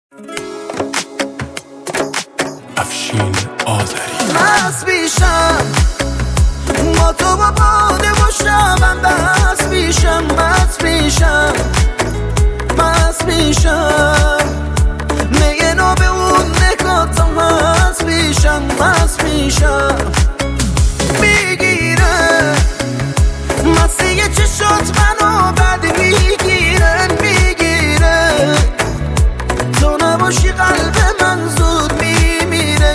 افشین آذری مست میشم با تو با باده و شبم بس میشم مست میشم مست میشم میگه نو به اون نکاتم مست میشم مست میشم میگیره مسیح چشات منو بد میگیره تو نباشی قلب من زود میمیره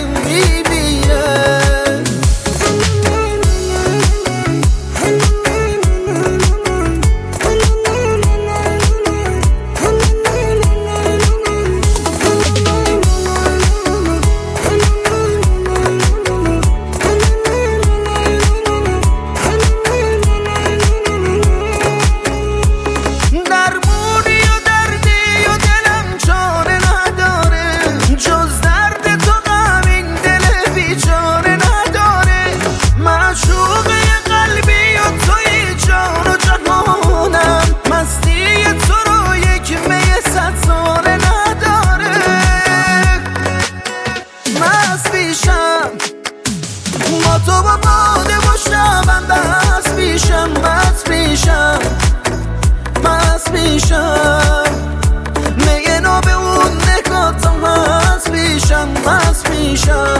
با تو با باده و شبم بس میشم مست میشم مست میشم میگه نو به اون نکاتم مست میشم مست میشم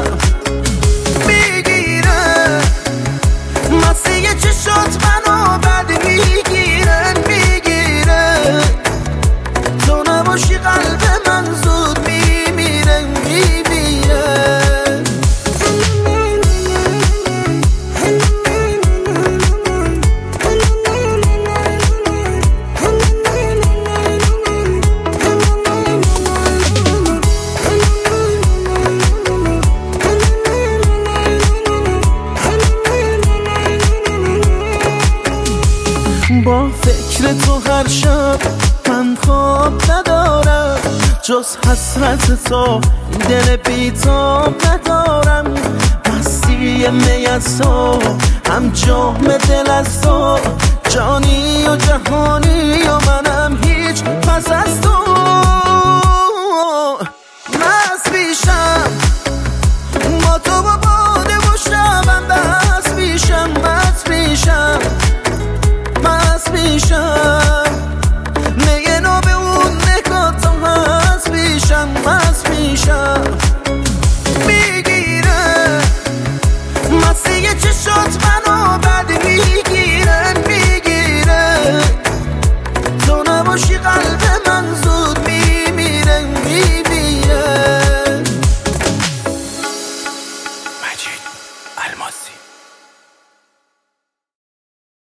میگیره مسیح چشات منو بد میگیره تو نباشی قلب من زود میمیره با فکر تو هر شب من خواب ندارم جز حسرت تو دل بی‌تاب ندارم مستی می از تو هم جام دل از تو جانی و جهانی و منم هیچ پس از تو مست میشم با تو با باده و شبم بس میشم مست میشم مست میشم میگه نو به اون نکاتم مست میشم مست میشم میگیره مسیح چشات منو بد میگیره تو نباشی قلب من زود میمیره مجید الماسی.